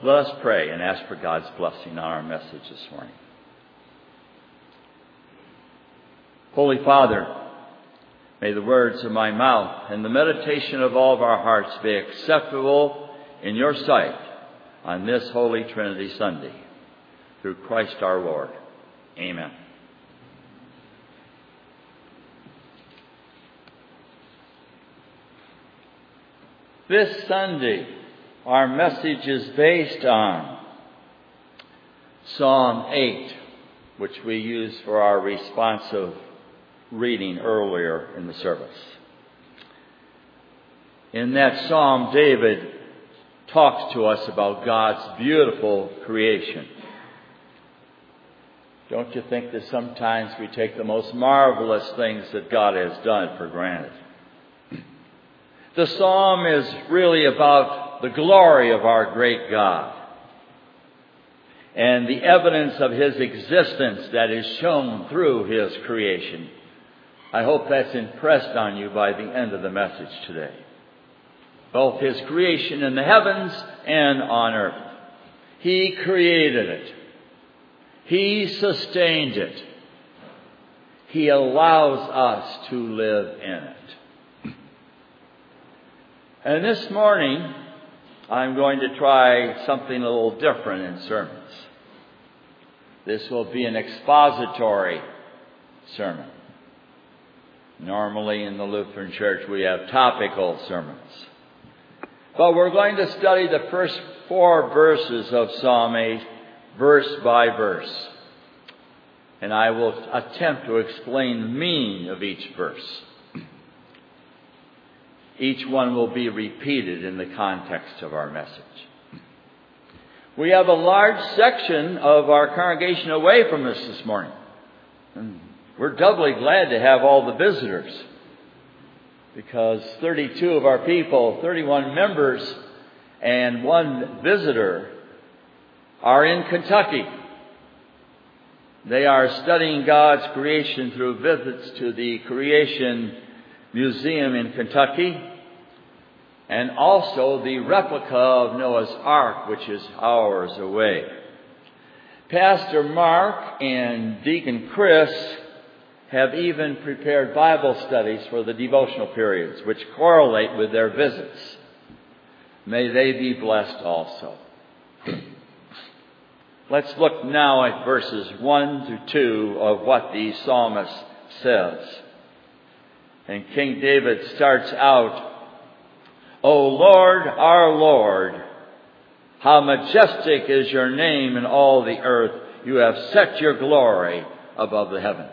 Let us pray and ask for God's blessing on our message this morning. Holy Father, may the words of my mouth and the meditation of all of our hearts be acceptable in your sight on this Holy Trinity Sunday. Through Christ our Lord. Amen. This Sunday, our message is based on Psalm 8, which we used for our responsive reading earlier in the service. In that psalm, David talks to us about God's beautiful creation. Don't you think that sometimes we take the most marvelous things that God has done for granted? The psalm is really about the glory of our great God and the evidence of His existence that is shown through His creation. I hope that's impressed on you by the end of the message today. Both His creation in the heavens and on earth. He created it. He sustained it. He allows us to live in it. And this morning, I'm going to try something a little different in sermons. This will be an expository sermon. Normally in the Lutheran Church, we have topical sermons. But we're going to study the first 4 verses of Psalm 8, verse by verse. And I will attempt to explain the meaning of each verse. Each one will be repeated in the context of our message. We have a large section of our congregation away from us this morning. And we're doubly glad to have all the visitors, because 32 of our people, 31 members, and 1 visitor are in Kentucky. They are studying God's creation through visits to the Creation Museum in Kentucky, and also the replica of Noah's Ark, which is hours away. Pastor Mark and Deacon Chris have even prepared Bible studies for the devotional periods, which correlate with their visits. May they be blessed also. Let's look now at verses 1 through 2 of what the psalmist says. And King David starts out, O Lord, our Lord, how majestic is your name in all the earth. You have set your glory above the heavens.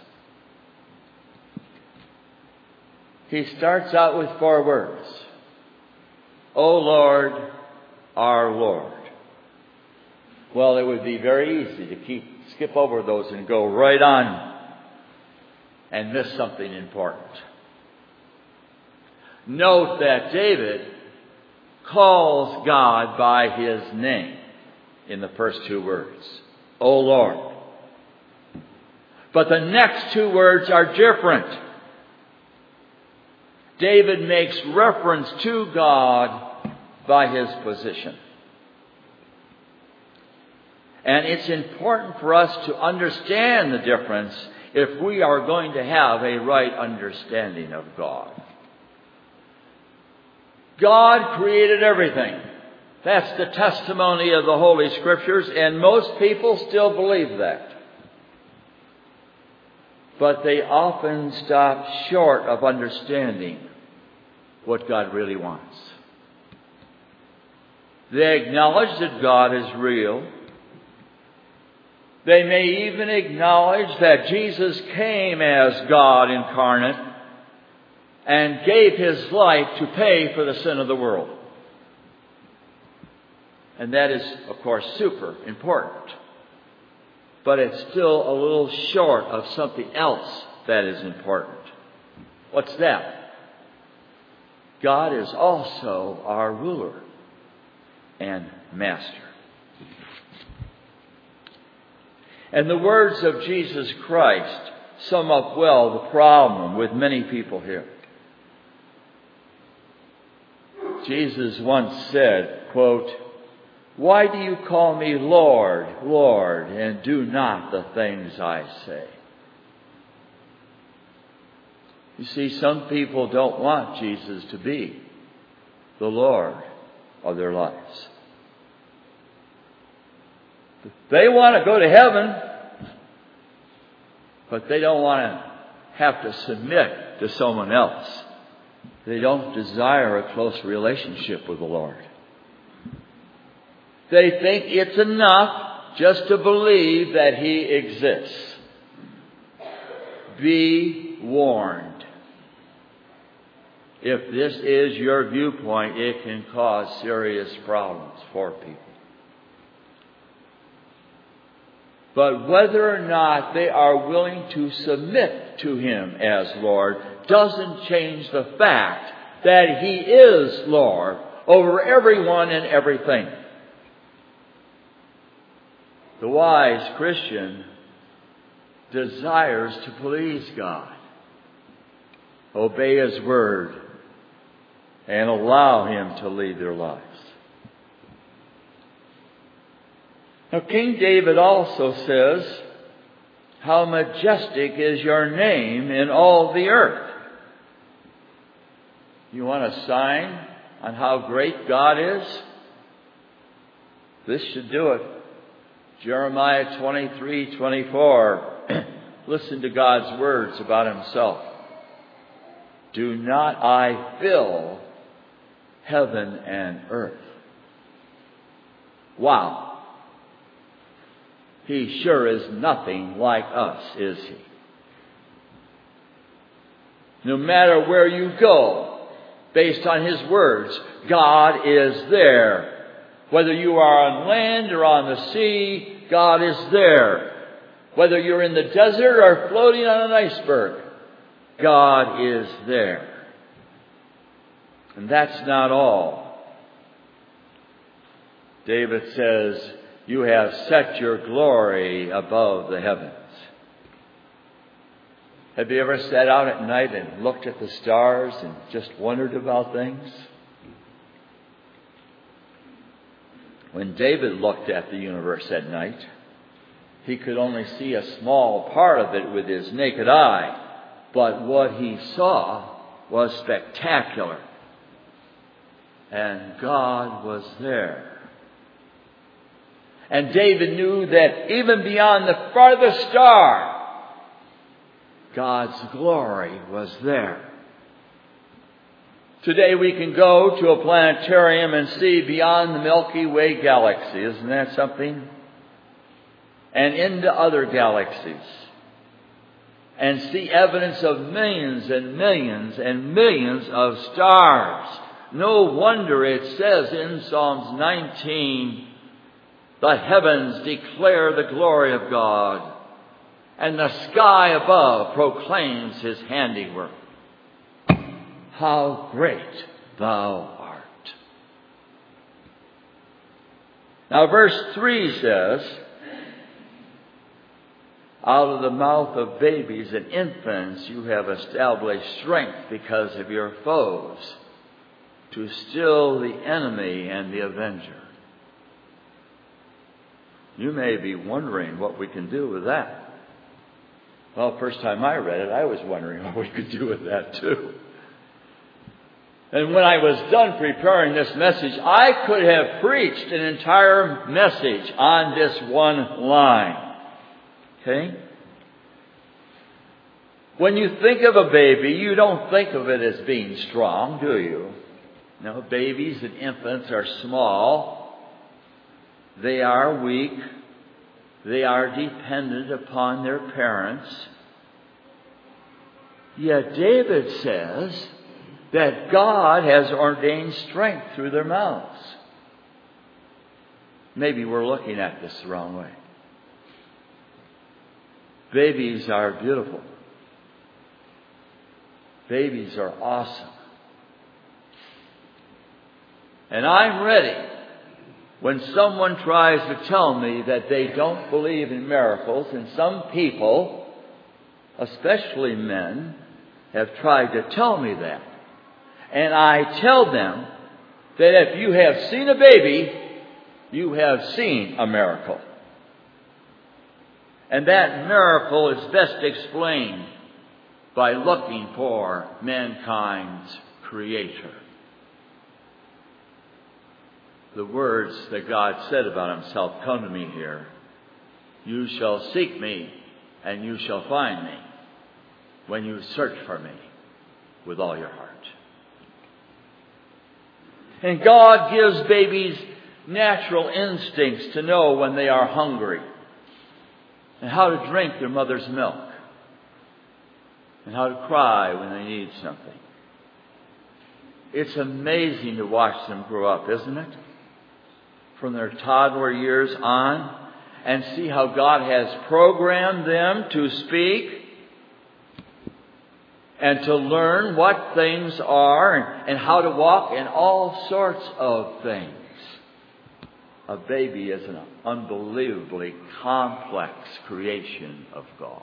He starts out with 4 words. O Lord, our Lord. Well, it would be very easy to skip over those and go right on and miss something important. Note that David calls God by His name in the first 2 words. O Lord. But the next 2 words are different. David makes reference to God by His position. And it's important for us to understand the difference if we are going to have a right understanding of God. God created everything. That's the testimony of the Holy Scriptures, and most people still believe that. But they often stop short of understanding what God really wants. They acknowledge that God is real. They may even acknowledge that Jesus came as God incarnate and gave His life to pay for the sin of the world. And that is, of course, super important. But it's still a little short of something else that is important. What's that? God is also our ruler and master. And the words of Jesus Christ sum up well the problem with many people here. Jesus once said, quote, Why do you call me Lord, Lord, and do not the things I say? You see, some people don't want Jesus to be the Lord of their lives. They want to go to heaven, but they don't want to have to submit to someone else. They don't desire a close relationship with the Lord. They think it's enough just to believe that He exists. Be warned. If this is your viewpoint, it can cause serious problems for people. But whether or not they are willing to submit to Him as Lord doesn't change the fact that He is Lord over everyone and everything. The wise Christian desires to please God, obey His word, and allow Him to lead their lives. Now, King David also says, "How majestic is your name in all the earth." You want a sign on how great God is? This should do it. Jeremiah 23:24. Listen to God's words about Himself. "Do not I fill heaven and earth?" Wow. He sure is nothing like us, is He? No matter where you go, based on His words, God is there. Whether you are on land or on the sea, God is there. Whether you're in the desert or floating on an iceberg, God is there. And that's not all. David says, "You have set your glory above the heavens." Have you ever sat out at night and looked at the stars and just wondered about things? When David looked at the universe at night, he could only see a small part of it with his naked eye. But what he saw was spectacular. And God was there. And David knew that even beyond the farthest star, God's glory was there. Today we can go to a planetarium and see beyond the Milky Way galaxy. Isn't that something? And into other galaxies. And see evidence of millions and millions and millions of stars. No wonder it says in Psalms 19, "The heavens declare the glory of God, and the sky above proclaims His handiwork. How great Thou art." Now verse 3 says, "Out of the mouth of babies and infants you have established strength because of your foes, to still the enemy and the avenger." You may be wondering what we can do with that. Well, the first time I read it, I was wondering what we could do with that too. And when I was done preparing this message, I could have preached an entire message on this one line. Okay? When you think of a baby, you don't think of it as being strong, do you? No, babies and infants are small. They are weak. They are dependent upon their parents. Yet David says that God has ordained strength through their mouths. Maybe we're looking at this the wrong way. Babies are beautiful. Babies are awesome. And I'm ready when someone tries to tell me that they don't believe in miracles, and some people, especially men, have tried to tell me that. And I tell them that if you have seen a baby, you have seen a miracle. And that miracle is best explained by looking for mankind's Creator. The words that God said about Himself come to me here. You shall seek me, and you shall find me, when you search for me with all your heart. And God gives babies natural instincts to know when they are hungry, and how to drink their mother's milk, and how to cry when they need something. It's amazing to watch them grow up, isn't it? From their toddler years on, and see how God has programmed them to speak and to learn what things are and how to walk in all sorts of things. A baby is an unbelievably complex creation of God.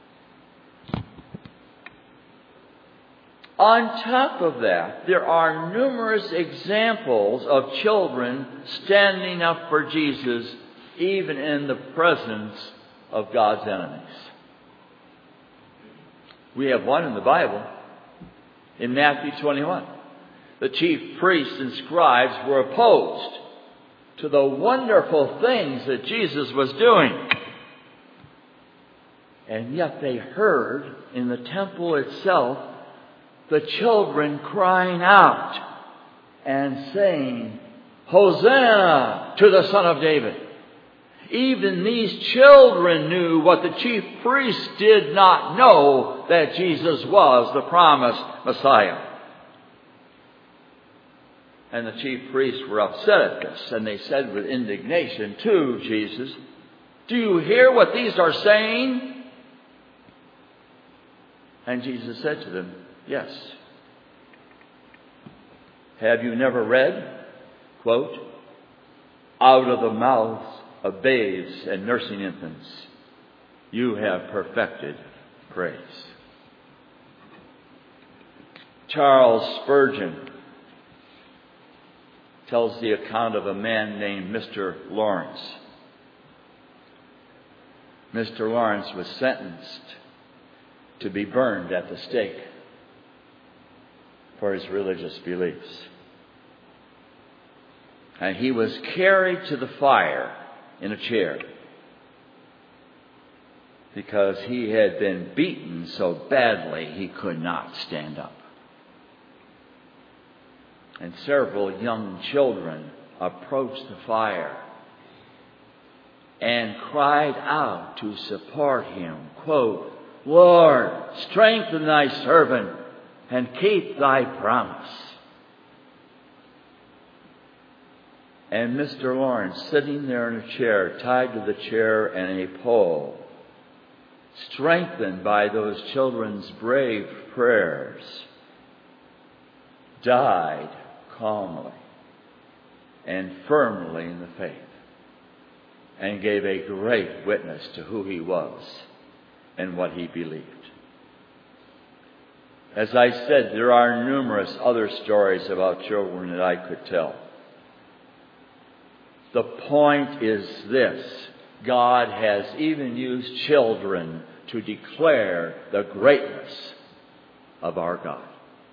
On top of that, there are numerous examples of children standing up for Jesus, even in the presence of God's enemies. We have one in the Bible, in Matthew 21. The chief priests and scribes were opposed to the wonderful things that Jesus was doing. And yet they heard in the temple itself the children crying out and saying, Hosanna to the Son of David. Even these children knew what the chief priests did not know, that Jesus was the promised Messiah. And the chief priests were upset at this, and they said with indignation to Jesus, do you hear what these are saying? And Jesus said to them, yes. Have you never read, quote, out of the mouths of babes and nursing infants, you have perfected praise. Charles Spurgeon tells the account of a man named Mr. Lawrence. Mr. Lawrence was sentenced to be burned at the stake for his religious beliefs. And he was carried to the fire in a chair because he had been beaten so badly he could not stand up. And several young children approached the fire and cried out to support him, quote, Lord, strengthen thy servant and keep thy promise. And Mr. Lawrence, sitting there in a chair, tied to the chair and a pole, strengthened by those children's brave prayers, died calmly and firmly in the faith, and gave a great witness to who he was and what he believed. As I said, there are numerous other stories about children that I could tell. The point is this: God has even used children to declare the greatness of our God.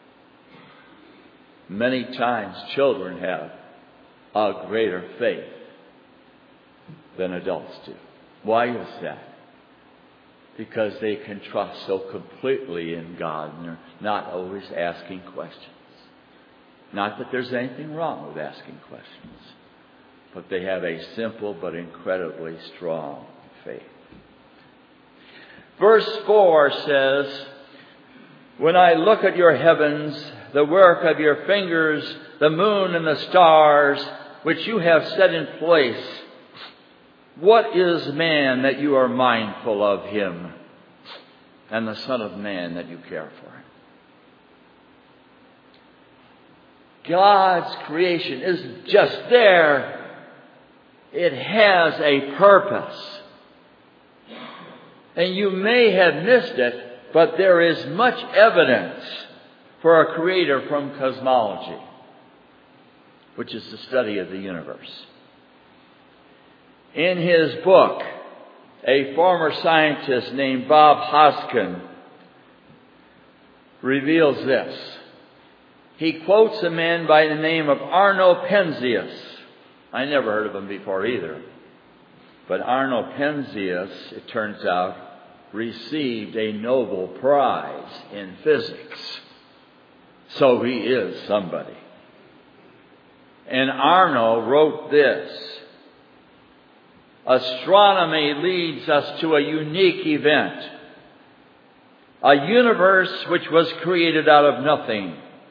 Many times children have a greater faith than adults do. Why is that? Because they can trust so completely in God and they're not always asking questions. Not that there's anything wrong with asking questions, but they have a simple but incredibly strong faith. Verse 4 says, when I look at your heavens, the work of your fingers, the moon and the stars, which you have set in place, what is man that you are mindful of him, and the Son of Man that you care for him? God's creation isn't just there. It has a purpose. And you may have missed it, but there is much evidence for a creator from cosmology, which is the study of the universe. In his book, a former scientist named Bob Hoskin reveals this. He quotes a man by the name of Arno Penzias. I never heard of him before either. But Arno Penzias, it turns out, received a Nobel Prize in physics. So he is somebody. And Arno wrote this: astronomy leads us to a unique event, a universe which was created out of nothing,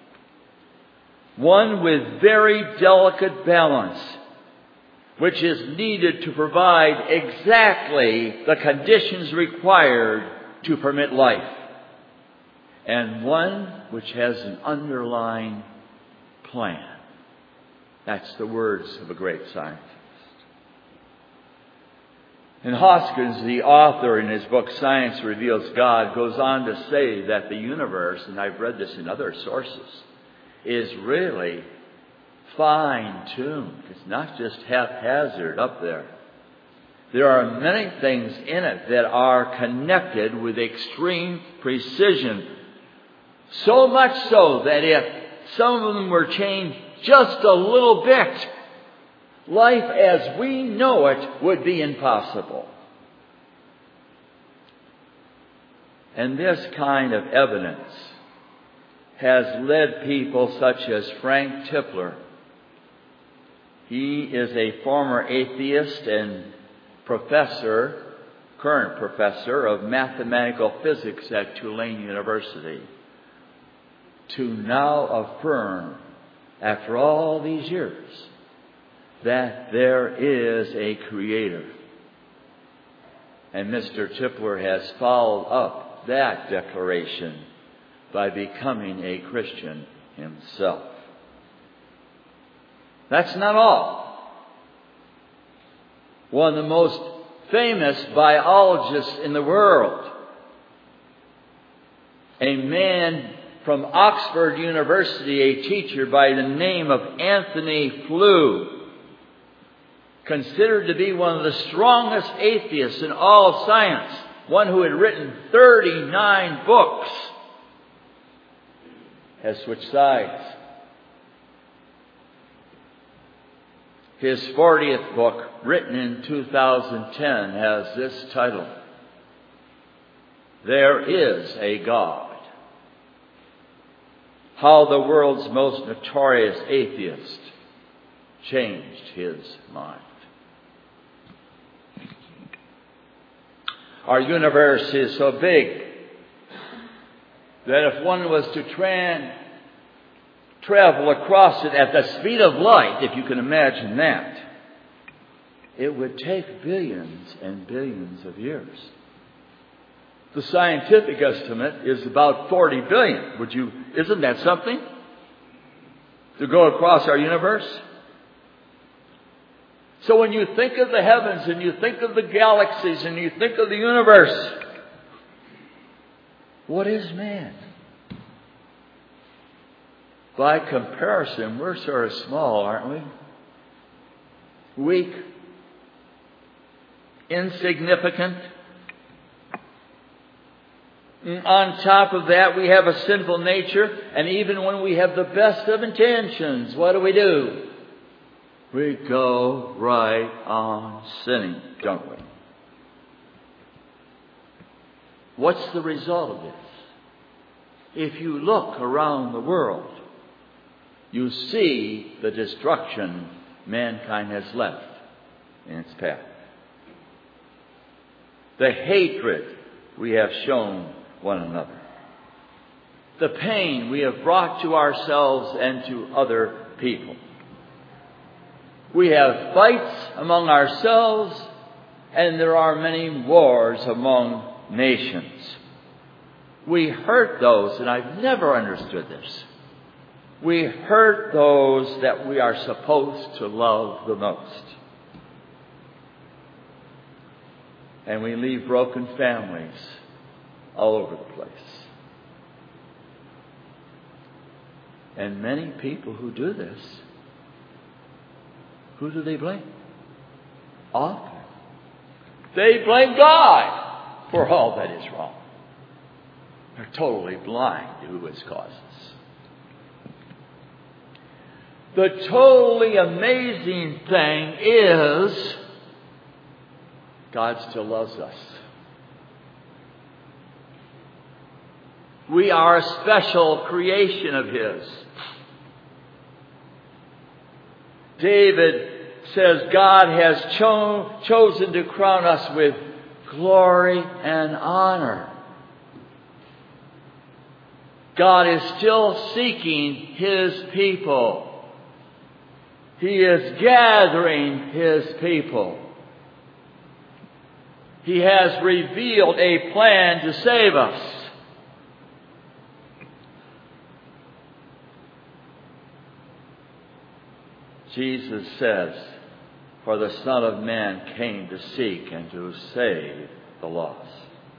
one with very delicate balance, which is needed to provide exactly the conditions required to permit life, and one which has an underlying plan. That's the words of a great scientist. And Hoskins, the author in his book Science Reveals God, goes on to say that the universe, and I've read this in other sources, is really fine-tuned. It's not just haphazard up there. There are many things in it that are connected with extreme precision. So much so that if some of them were changed just a little bit, life as we know it would be impossible. And this kind of evidence has led people such as Frank Tipler. He is a former atheist and current professor of mathematical physics at Tulane University, to now affirm, after all these years, that there is a Creator. And Mr. Tipler has followed up that declaration by becoming a Christian himself. That's not all. One of the most famous biologists in the world, a man from Oxford University, a teacher by the name of Anthony Flew, considered to be one of the strongest atheists in all of science, one who had written 39 books, has switched sides. His 40th book, written in 2010, has this title: There is a God. How the world's most notorious atheist changed his mind. Our universe is so big that if one was to travel across it at the speed of light, if you can imagine that, it would take billions and billions of years. The scientific estimate is about 40 billion. Isn't that something? To go across our universe? So when you think of the heavens and you think of the galaxies and you think of the universe, what is man? By comparison, we're sort of small, aren't we? Weak, insignificant. On top of that, we have a sinful nature, and even when we have the best of intentions, what do? We go right on sinning, don't we? What's the result of this? If you look around the world, you see the destruction mankind has left in its path. The hatred we have shown one another. The pain we have brought to ourselves and to other people. We have fights among ourselves, and there are many wars among nations. We hurt those, and I've never understood this. We hurt those that we are supposed to love the most. And we leave broken families all over the place. And many people who do this, who do they blame? often they blame God for all that is wrong. They're totally blind to its causes. The totally amazing thing is God still loves us. We are a special creation of His. David says God has chosen to crown us with glory and honor. God is still seeking His people. He is gathering His people. He has revealed a plan to save us. Jesus says, "For the Son of Man came to seek and to save the lost."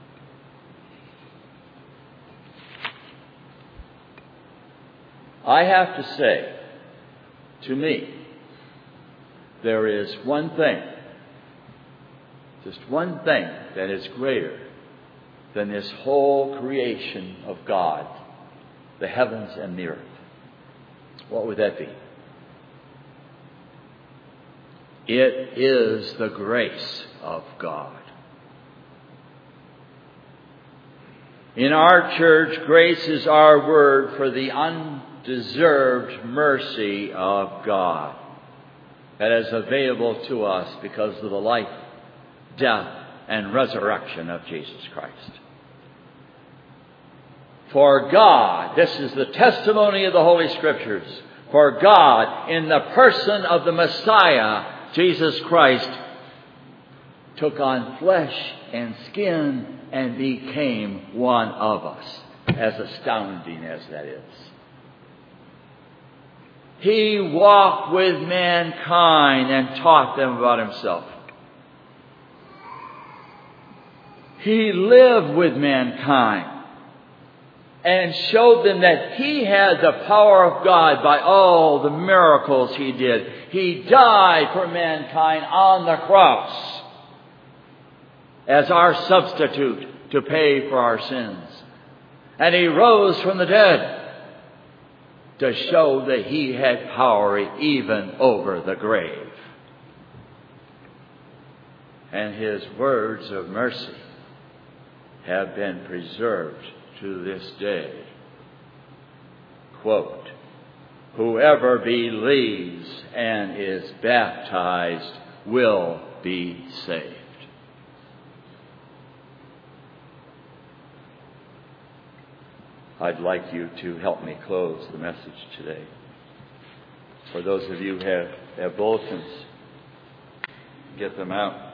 I have to say, to me, there is one thing, just one thing that is greater than this whole creation of God, the heavens and the earth. What would that be? It is the grace of God. In our church, grace is our word for the undeserved mercy of God that is available to us because of the life, death, and resurrection of Jesus Christ. For God, this is the testimony of the Holy Scriptures, for God, in the person of the Messiah, Jesus Christ, took on flesh and skin and became one of us, as astounding as that is. He walked with mankind and taught them about Himself. He lived with mankind and showed them that He had the power of God by all the miracles He did. He died for mankind on the cross as our substitute to pay for our sins. And He rose from the dead to show that He had power even over the grave. And His words of mercy have been preserved to this day. Quote, "Whoever believes and is baptized will be saved." I'd like you to help me close the message today. For those of you who have bulletins, get them out.